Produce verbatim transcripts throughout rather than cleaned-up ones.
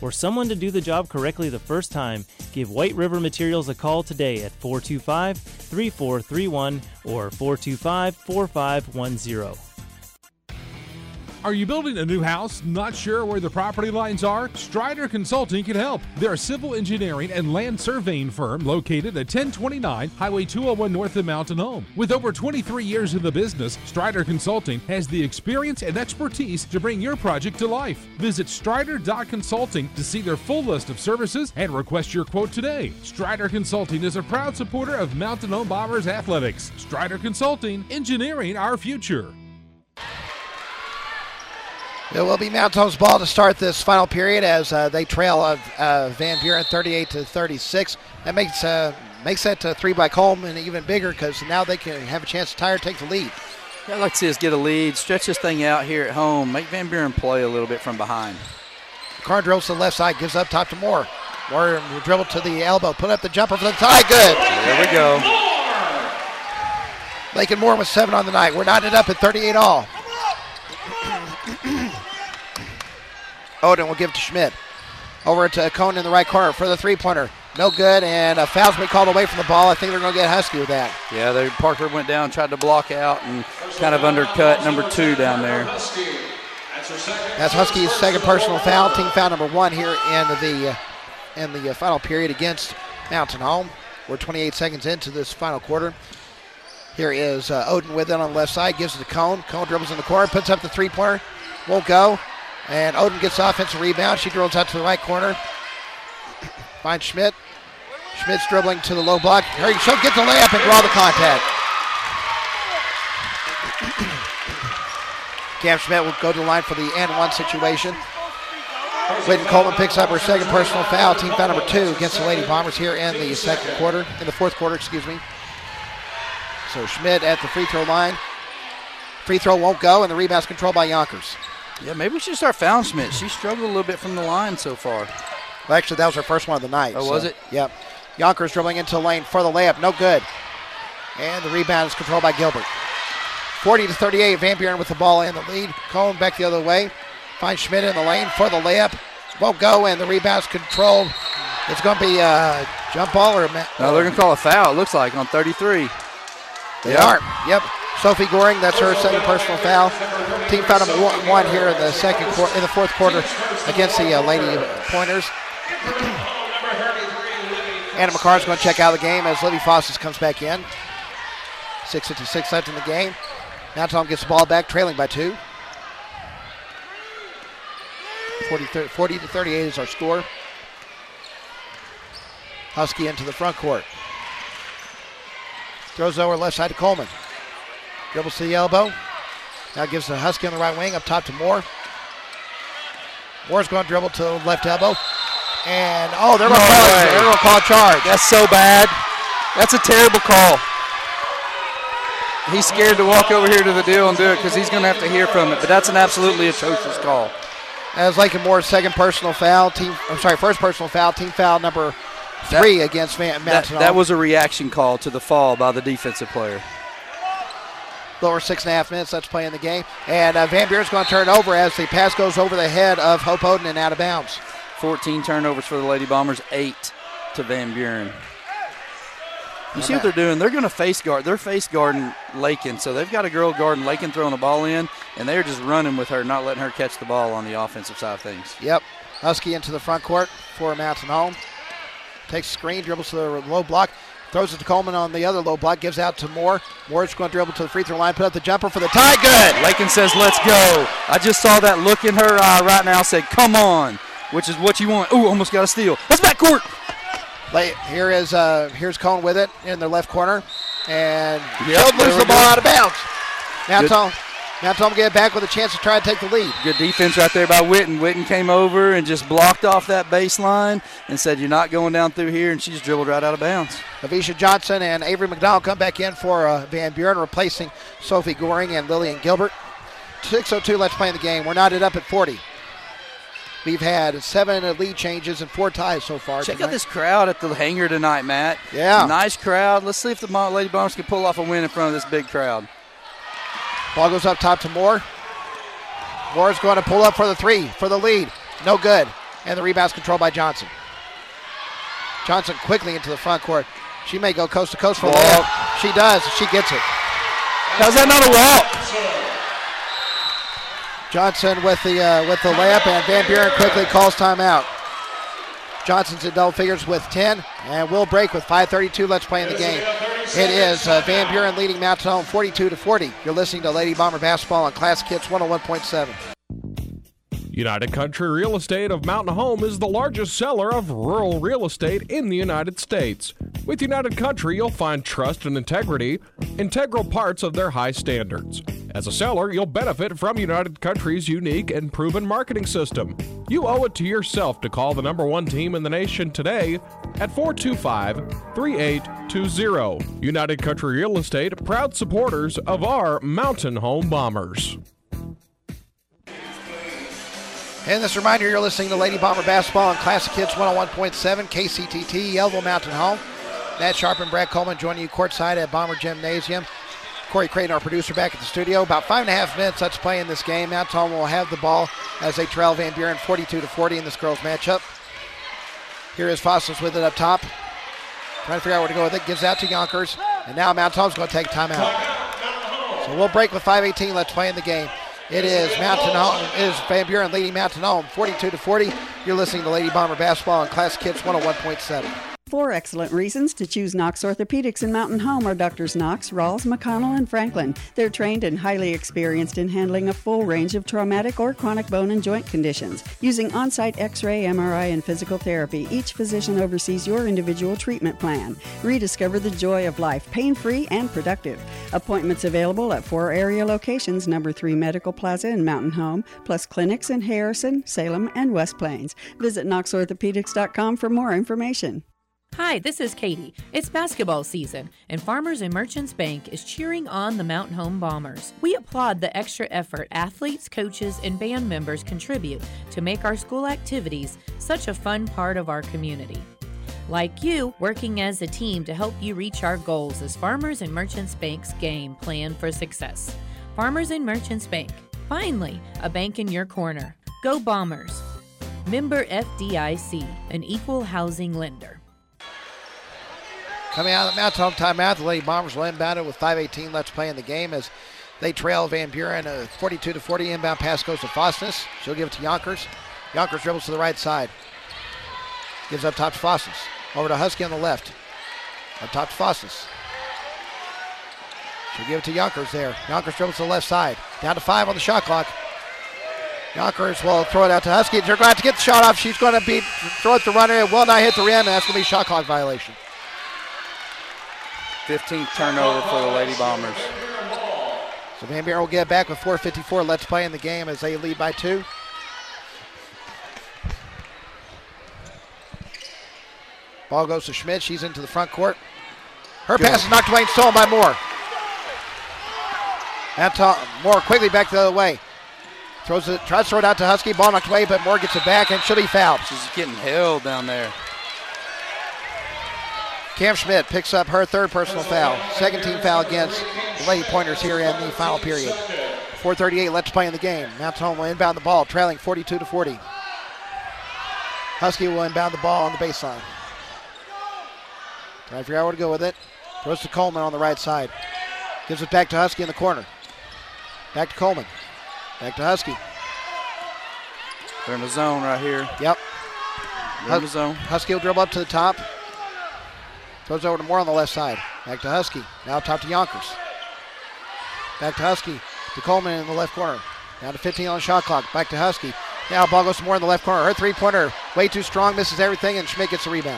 or someone to do the job correctly the first time, give White River Materials a call today at four two five, three four three one or four two five, four five one zero. Are you building a new house, not sure where the property lines are? Strider Consulting can help. They're a civil engineering and land surveying firm located at ten twenty-nine Highway two oh one north of Mountain Home. With over twenty-three years in the business, Strider Consulting has the experience and expertise to bring your project to life. Visit strider dot consulting to see their full list of services and request your quote today. Strider Consulting is a proud supporter of Mountain Home Bombers athletics. Strider Consulting, engineering our future. It will be Mountain Home's ball to start this final period as uh, they trail uh, uh, Van Buren thirty-eight to thirty-six. That makes uh, makes that uh, three by Coleman even bigger because now they can have a chance to tie or take the lead. Yeah, I'd like to see us get a lead, stretch this thing out here at home, make Van Buren play a little bit from behind. Carr drills to the left side, gives up top to Moore. Moore will dribble to the elbow, put up the jumper for the tie. Good. There we go. Lakin Moore with seven on the night. We're knotted up at thirty-eight all. Odin will give it to Schmidt. Over to Cohn in the right corner for the three-pointer. No good, and a foul's been called away from the ball. I think they're going to get Husky with that. Yeah, they, Parker went down, tried to block out, and kind of undercut number two down there. That's Husky's second personal foul. Team foul number one here in the uh, in the uh, final period against Mountain Home. We're twenty-eight seconds into this final quarter. Here is uh, Odin with it on the left side. Gives it to Cohn. Cohn dribbles in the corner, puts up the three-pointer. Won't go. And Odin gets the offensive rebound. She dribbles out to the right corner. Finds Schmidt. Schmidt's dribbling to the low block. Here she'll get the layup and draw the contact. Cam Schmidt will go to the line for the and one situation. Whitten Coleman picks up her second personal foul. Team foul number two against the Lady Bombers here in the second quarter, in the fourth quarter, excuse me. So Schmidt at the free throw line. Free throw won't go, and the rebound's controlled by Yonkers. Yeah, maybe we should start fouling Schmidt. She struggled a little bit from the line so far. Well, actually, that was her first one of the night. Oh, so, was it? Yep. Yonkers dribbling into the lane for the layup. No good. And the rebound is controlled by Gilbert. forty to thirty-eight, Van Buren with the ball in the lead. Cohen back the other way. Finds Schmidt in the lane for the layup. Won't go, and the rebound's controlled. It's going to be a jump ball or a... Ma- no, they're going to call a foul, it looks like, on thirty-three. They yep. are. Yep. Sophie Goring, that's her second personal foul. Team foul number one, one here in the second quarter, in the fourth quarter against the uh, Lady Pointers. Anna McCarr's going to check out of the game as Libby Fosses comes back in. six fifty-six left in the game. Now Tom gets the ball back, trailing by two. forty to thirty-eight is our score. Husky into the front court. Throws over left side to Coleman. Dribbles to the elbow. Now gives the Husky on the right wing up top to Moore. Moore's going to dribble to the left elbow. And, oh, they're going to call, they're going to call a charge. That's so bad. That's a terrible call. He's scared to walk over here to the deal and do it because he's going to have to hear from it. But that's an absolutely atrocious call. As Lakin Moore's second personal foul. Team, I'm sorry, first personal foul. Team foul number three that, against Van, Mountain That, that was a reaction call to the fall by the defensive player. Lower six and a half minutes, let's play in the game. And uh, Van Buren's going to turn it over as the pass goes over the head of Hope Odin and out of bounds. fourteen turnovers for the Lady Bombers, eight to Van Buren. You see what they're doing? They're going to face guard. They're face guarding Lakin, so they've got a girl guarding Lakin throwing the ball in, and they're just running with her, not letting her catch the ball on the offensive side of things. Yep. Husky into the front court for Mountain Home. Takes a screen, dribbles to the low block. Throws it to Coleman on the other low block, gives out to Moore. Moore's going to dribble to the free throw line, put up the jumper for the tie. Good. Lakin says, let's go. I just saw that look in her eye right now, said, come on, which is what you want. Ooh, almost got a steal. That's backcourt. Here is uh, here's Cohn with it in the left corner, and yep, she'll lose the ball out of bounds. Now Tom, now Tom get it back with a chance to try to take the lead. Good defense right there by Whitten. Whitten came over and just blocked off that baseline and said, you're not going down through here, and she just dribbled right out of bounds. Avisha Johnson and Avery McDonald come back in for uh, Van Buren, replacing Sophie Goring and Lillian Gilbert. six oh two, let's play in the game. We're knotted up at forty. We've had seven lead changes and four ties so far. Check tonight. out this crowd at the hangar tonight, Matt. Yeah. Nice crowd. Let's see if the Lady Bombers can pull off a win in front of this big crowd. Ball goes up top to Moore. Moore's going to pull up for the three, for the lead. No good. And the rebound's controlled by Johnson. Johnson quickly into the front court. She may go coast to coast for a layup. She does. She gets it. How's that not a walk? Johnson with the uh, with the layup, and Van Buren quickly calls timeout. Johnson's in double figures with ten, and will break with five thirty-two left play in the game. It is uh, Van Buren leading Mountain Home forty-two to forty. You're listening to Lady Bomber Basketball on Classic Hits one oh one point seven. United Country Real Estate of Mountain Home is the largest seller of rural real estate in the United States. With United Country, you'll find trust and integrity, integral parts of their high standards. As a seller, you'll benefit from United Country's unique and proven marketing system. You owe it to yourself to call the number one team in the nation today at four two five, three eight two zero. United Country Real Estate, proud supporters of our Mountain Home Bombers. And this reminder, you're listening to Lady Bomber Basketball on Classic Hits one oh one point seven, K C T T, Yellville Mountain Home. Matt Sharp and Brad Coleman joining you courtside at Bomber Gymnasium. Corey Creighton, our producer, back at the studio. About five and a half minutes let's play in this game. Mountain Home will have the ball as they trail Van Buren forty-two to forty in this girls matchup. Here is Fossils with it up top. Trying to figure out where to go with it. Gives out to Yonkers. And now Mountain Home's going to take timeout. So we'll break with five eighteen left play in the game. It is Mountain Home, it is Van Buren leading Mountain Home forty-two to forty. You're listening to Lady Bomber Basketball on Classic Hits one oh one point seven. Four excellent reasons to choose Knox Orthopedics in Mountain Home are Doctors Knox, Rawls, McConnell, and Franklin. They're trained and highly experienced in handling a full range of traumatic or chronic bone and joint conditions. Using on-site X-ray, M R I, and physical therapy, each physician oversees your individual treatment plan. Rediscover the joy of life, pain-free and productive. Appointments available at four area locations, number three Medical Plaza in Mountain Home, plus clinics in Harrison, Salem, and West Plains. Visit knox orthopedics dot com for more information. Hi, this is Katie. It's basketball season, and Farmers and Merchants Bank is cheering on the Mountain Home Bombers. We applaud the extra effort athletes, coaches, and band members contribute to make our school activities such a fun part of our community. Like you, working as a team to help you reach our goals is Farmers and Merchants Bank's game plan for success. Farmers and Merchants Bank. Finally, a bank in your corner. Go Bombers. Member F D I C, an equal housing lender. Coming out of the Mountain Home timeout, the Lady Bombers will inbound it with five eighteen left to play in the game as they trail Van Buren. A forty-two to forty inbound pass goes to Fosness. She'll give it to Yonkers. Yonkers dribbles to the right side. Gives up top to Fosness. Over to Husky on the left. Up top to Fosness. She'll give it to Yonkers there. Yonkers dribbles to the left side. Down to five on the shot clock. Yonkers will throw it out to Husky. They're going to have to get the shot off. She's going to beat, throw it to the runner. It will not hit the rim, and that's going to be a shot clock violation. fifteenth turnover for the Lady Bombers. So Van Buren will get back with four fifty-four left to play in the game as they lead by two. Ball goes to Schmidt. She's into the front court. Her Good. pass is knocked away and stolen by Moore. Anton Moore quickly back the other way. Throws it, tries to throw it out to Husky. Ball knocked away, but Moore gets it back and she'll be fouled. She's getting held down there. Cam Schmidt picks up her third personal foul. Second team foul against the Lady Pointers here in the final period. four thirty-eight left to play in the game. Mountain Home will inbound the ball, trailing forty-two to forty. Husky will inbound the ball on the baseline. Trying to figure out where to go with it. Throws to Coleman on the right side. Gives it back to Husky in the corner. Back to Coleman. Back to Husky. They're in the zone right here. Yep. They're in the zone. Husky will dribble up to the top. Throws over to Moore on the left side. Back to Husky. Now top to Yonkers. Back to Husky. To Coleman in the left corner. Down to fifteen on the shot clock. Back to Husky. Now ball goes to Moore in the left corner. Her three-pointer way too strong. Misses everything, and Schmidt gets the rebound.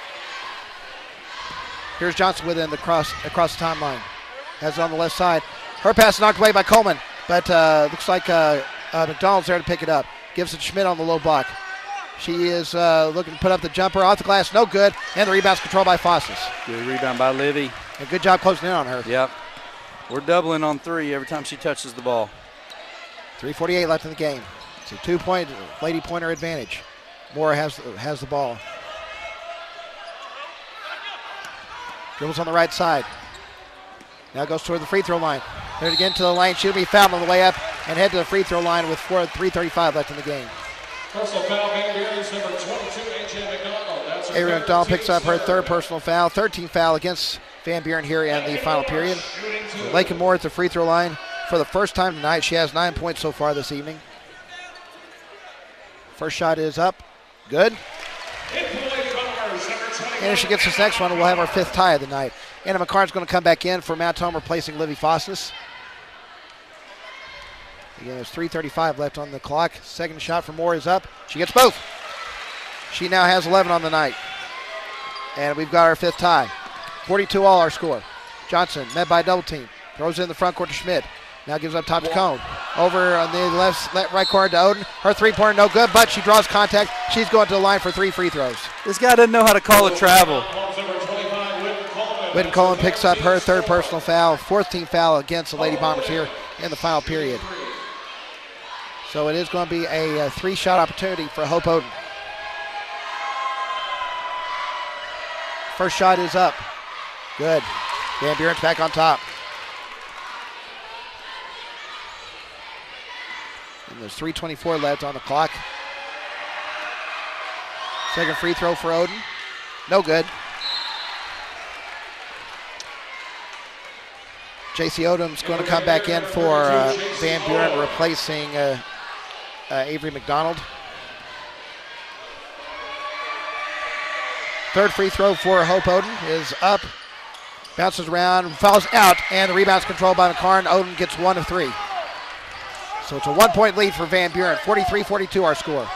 Here's Johnson within the cross across the timeline. Has it on the left side. Her pass knocked away by Coleman, but uh, looks like uh, uh, McDonald's there to pick it up. Gives it to Schmidt on the low block. She is uh, looking to put up the jumper off the glass. No good. And the rebound's controlled by Fosses. Good rebound by Livy. A good job closing in on her. Yep. We're doubling on three every time she touches the ball. three forty-eight left in the game. It's a two-point Lady Pointer advantage. Moore has, has the ball. Dribbles on the right side. Now goes toward the free throw line. There again to the lane. She'll be fouled on the way up and head to the free throw line with four, three thirty-five left in the game. Personal foul, Van Buren, Avery McDonald picks up her third personal foul, thirteenth foul against Van Buren here in the final period. Lakin Moore at the free throw line for the first time tonight. She has nine points so far this evening. First shot is up. Good. And if she gets this next one, we'll have our fifth tie of the night. Anna McCarn's going to come back in for Mount Home, replacing Livy Fosnis. Again, there's three thirty-five left on the clock. Second shot for Moore is up. She gets both. She now has eleven on the night. And we've got our fifth tie. forty-two all our score. Johnson met by a double team. Throws it in the front court to Schmidt. Now gives up top to Cone. Over on the left, left right corner to Oden. Her three-pointer no good, but she draws contact. She's going to the line for three free throws. This guy doesn't know how to call a travel. Whitten Coleman picks up her third personal foul, fourth team foul against the Lady Bombers here in the final period. So it is going to be a, a three-shot opportunity for Hope Oden. First shot is up. Good. Van Buren's back on top. And there's three twenty-four left on the clock. Second free throw for Oden. No good. J C Odom's going to come back in for uh, Van Buren, replacing uh, uh, Avery McDonald. Third free throw for Hope Oden is up. Bounces around, fouls out, and the rebound's controlled by McCarn. Oden gets one of three. So it's a one-point lead for Van Buren. forty-three forty-two our score.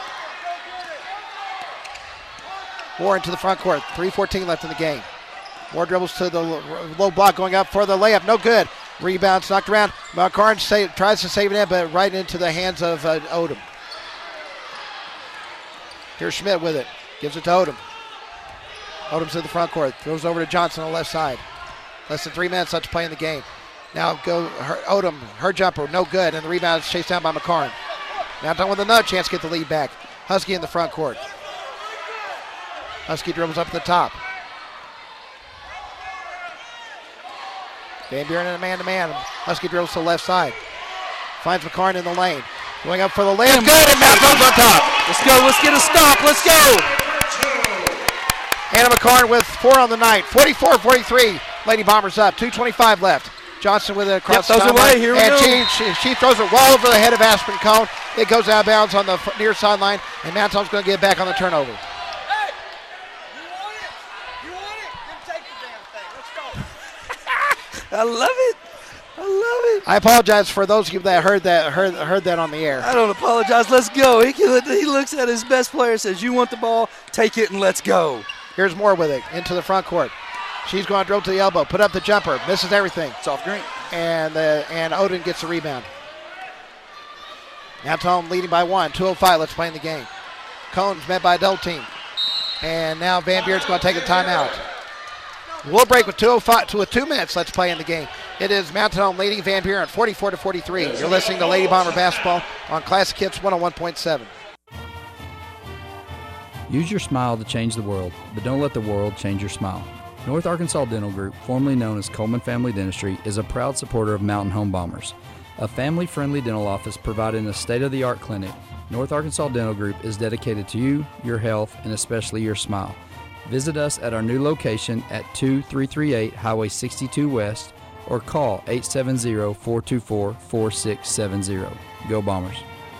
Moore into the front court. three fourteen left in the game. Moore dribbles to the low block, going up for the layup. No good. Rebounds knocked around. McCarn save, tries to save it in, but right into the hands of uh, Odom. Here's Schmidt with it. Gives it to Odom. Odom's in the front court. Throws over to Johnson on the left side. Less than three minutes left to play in the game. Now go her, Odom, her jumper, no good, and the rebound is chased down by McCarn. Now done with another chance to get the lead back. Husky in the front court. Husky dribbles up at the top. Van Buren in a man-to-man. Husky dribbles to the left side. Finds McCarn in the lane. Going up for the layup. Good, and Mount Home's on top. Let's go, let's get a stop, let's go. Anna McCarn with four on the night. forty-four forty-three. Lady Bombers up. two twenty-five left. Johnson with it across yep, the away. Here we and go. she, she, she throws it well over the head of Aspen Cone. It goes out of bounds on the near sideline, and Mount Home's going to get back on the turnover. Hey, you want it? You want it? Then take the damn thing. Let's go. I love it. I love it. I apologize for those of you that heard that heard heard that on the air. I don't apologize. Let's go. He, he looks at his best player, says, "You want the ball? Take it and let's go." Here's Moore with it into the front court. She's going to drill to the elbow, put up the jumper, misses everything. It's off green. And uh, and Oden gets the rebound. Now Tome leading by one. two oh five, let's play in the game. Cone's met by a double team. And now Van Buren's going to take a timeout. We'll break with two oh five to with two minutes. Let's play in the game. It is Mountain Home leading Van Buren forty-four to forty-three. You're listening to Lady Bomber basketball on Classic Hits one oh one point seven. Use your smile to change the world, but don't let the world change your smile. North Arkansas Dental Group, formerly known as Coleman Family Dentistry, is a proud supporter of Mountain Home Bombers. A family-friendly dental office providing a state-of-the-art clinic, North Arkansas Dental Group is dedicated to you, your health, and especially your smile. Visit us at our new location at two three three eight Highway sixty-two West or call eight seven zero, four two four, four six seven zero. Go Bombers.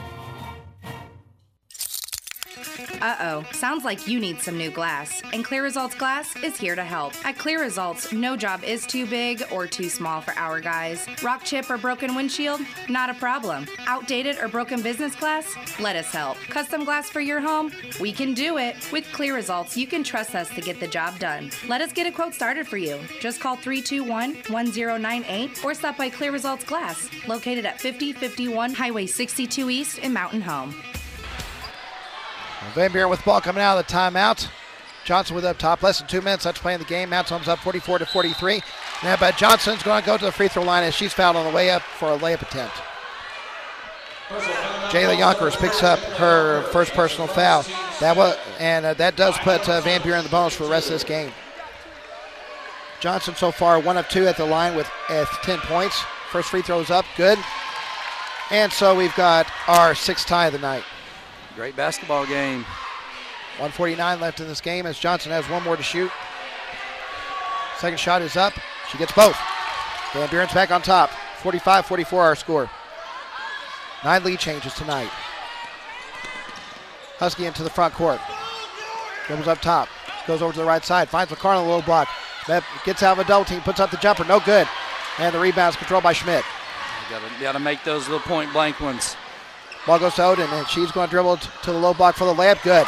Uh-oh, sounds like you need some new glass, and Clear Results Glass is here to help. At Clear Results, no job is too big or too small for our guys. Rock chip or broken windshield? Not a problem. Outdated or broken business glass? Let us help. Custom glass for your home? We can do it. With Clear Results, you can trust us to get the job done. Let us get a quote started for you. Just call three two one, one zero nine eight or stop by Clear Results Glass, located at fifty fifty-one Highway sixty-two East in Mountain Home. Van Buren with the ball coming out of the timeout. Johnson with up top. Less than two minutes. Let's play in the game. Mount Home's up forty-four to forty-three. Now, but Johnson's going to go to the free throw line as she's fouled on the way up for a layup attempt. Jayla Yonkers picks up her first personal foul. That was, and uh, that does put uh, Van Buren in the bonus for the rest of this game. Johnson so far one of two at the line with uh, ten points. First free throw is up. Good. And so we've got our sixth tie of the night. Great basketball game. one forty-nine left in this game as Johnson has one more to shoot. Second shot is up. She gets both. Van Buren's back on top. forty-five forty-four our score. Nine lead changes tonight. Husky into the front court. Dribbles up top. Goes over to the right side. Finds McCarn on the low block. Gets out of a double team. Puts up the jumper. No good. And the rebound is controlled by Schmidt. You gotta, gotta make those little point blank ones. Ball goes to Odin, and she's going to dribble t- to the low block for the layup. Good.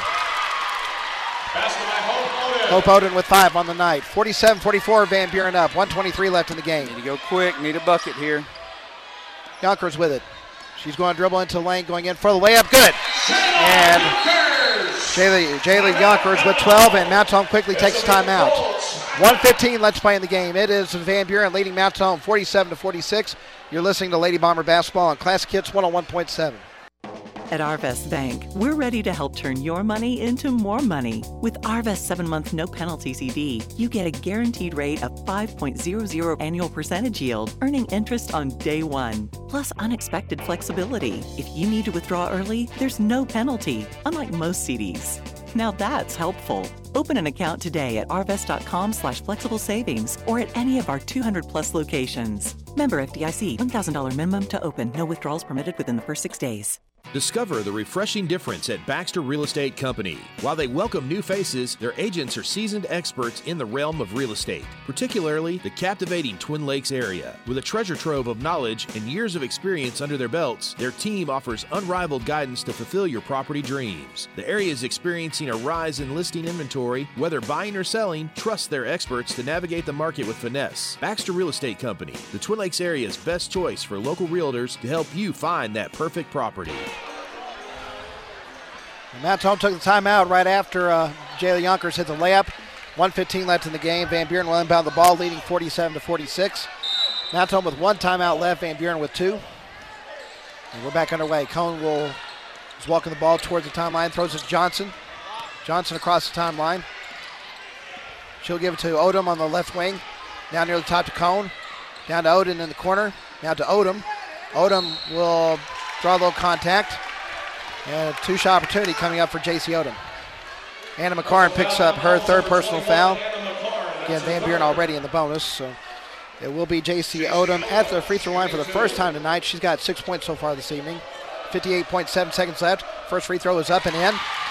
Hope Odin with five on the night. forty-seven forty-four, Van Buren up. one twenty-three left in the game. Need to go quick. Need a bucket here. Yonkers with it. She's going to dribble into the lane, going in for the layup. Good. And Jaylee, Jaylee Yonkers with twelve, and Mount Home quickly takes a timeout. one fifteen left to play in the game. It is Van Buren leading Mount Home forty-seven to forty-six. You're listening to Lady Bomber Basketball on Classic Hits one oh one point seven. At Arvest Bank, we're ready to help turn your money into more money. With Arvest seven-month no-penalty C D, you get a guaranteed rate of five point zero zero annual percentage yield, earning interest on day one, plus unexpected flexibility. If you need to withdraw early, there's no penalty, unlike most C Ds. Now that's helpful. Open an account today at arvest.com slash flexible savings or at any of our two hundred plus locations. Member F D I C, one thousand dollars minimum to open. No withdrawals permitted within the first six days. Discover the refreshing difference at Baxter Real Estate Company. While they welcome new faces, their agents are seasoned experts in the realm of real estate, particularly the captivating Twin Lakes area. With a treasure trove of knowledge and years of experience under their belts, their team offers unrivaled guidance to fulfill your property dreams. The area is experiencing a rise in listing inventory. Whether buying or selling, trust their experts to navigate the market with finesse. Baxter Real Estate Company, the Twin Lakes area's best choice for local realtors to help you find that perfect property. Mount Home took the timeout right after uh, Jaylee Yonkers hit the layup. one fifteen left in the game. Van Buren will inbound the ball, leading forty-seven to forty-six. Mount Home with one timeout left. Van Buren with two. And we're back underway. Cohn will is walking the ball towards the timeline. Throws it to Johnson. Johnson across the timeline. She'll give it to Odom on the left wing. Down near the top to Cohn. Down to Odom in the corner. Now to Odom. Odom will draw a little contact. And a two-shot opportunity coming up for J C Odom. Anna McCarn picks up her third personal foul. Again, Van Buren already in the bonus, so it will be J C Odom at the free throw line for the first time tonight. She's got six points so far this evening. fifty-eight point seven seconds left. First free throw is up and in.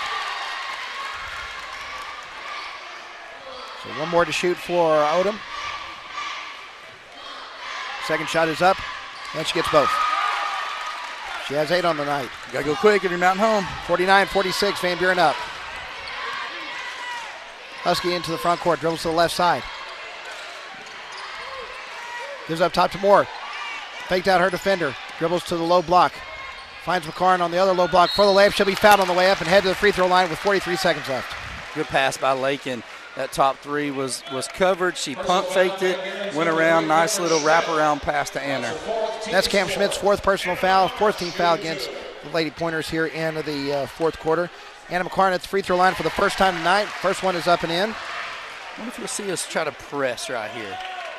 So one more to shoot for Odom. Second shot is up, and she gets both. She has eight on the night. You gotta go quick if you're Mountain Home. forty-nine forty-six, Van Buren up. Husky into the front court, dribbles to the left side. Gives up top to Moore. Faked out her defender, dribbles to the low block. Finds McCarn on the other low block for the layup. She'll be fouled on the way up and head to the free throw line with forty-three seconds left. Good pass by Lakin. That top three was, was covered. She pump faked it, went around. Nice little wraparound pass to Anna. That's Cam Schmidt's fourth personal foul, fourth team foul against the Lady Pointers here in the uh, fourth quarter. Anna McCarn at the free throw line for the first time tonight. First one is up and in. I wonder if you'll see us try to press right here.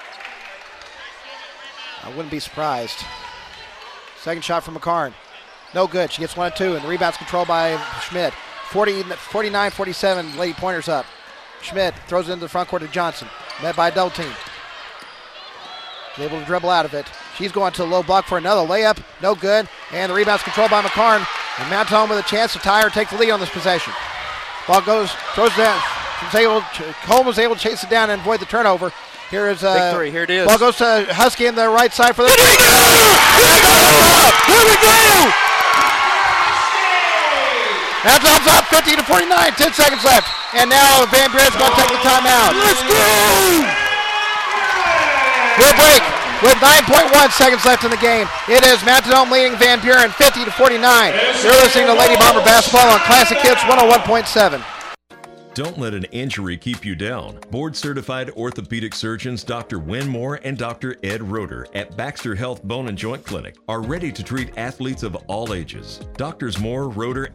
I wouldn't be surprised. Second shot from McCarn. No good. She gets one and two, and the rebound's controlled by Schmidt. forty, forty-nine forty-seven, Lady Pointers up. Schmidt throws it into the front court to Johnson. Met by a double team. She's able to dribble out of it. She's going to the low block for another layup. No good. And the rebound's controlled by McCarn. And Mount Home with a chance to tie or take the lead on this possession. Ball goes, throws it down. She's able, Cole was able to chase it down and avoid the turnover. Here is uh, Big three. Here it is. Ball goes to Husky in the right side for the. Here we go! Here we go! Here we go! Mount Home's up fifty to forty-nine. ten seconds left. And now Van Buren's going to take the timeout. Let's go! We'll break with nine point one seconds left in the game. It is Mountain Home leading Van Buren fifty to forty-nine. You're listening to Lady Bomber Basketball on Classic Hits one oh one point seven. Don't let an injury keep you down. Board-certified orthopedic surgeons Doctor Win Moore and Doctor Ed Roeder at Baxter Health Bone and Joint Clinic are ready to treat athletes of all ages. Doctors Moore, Roeder,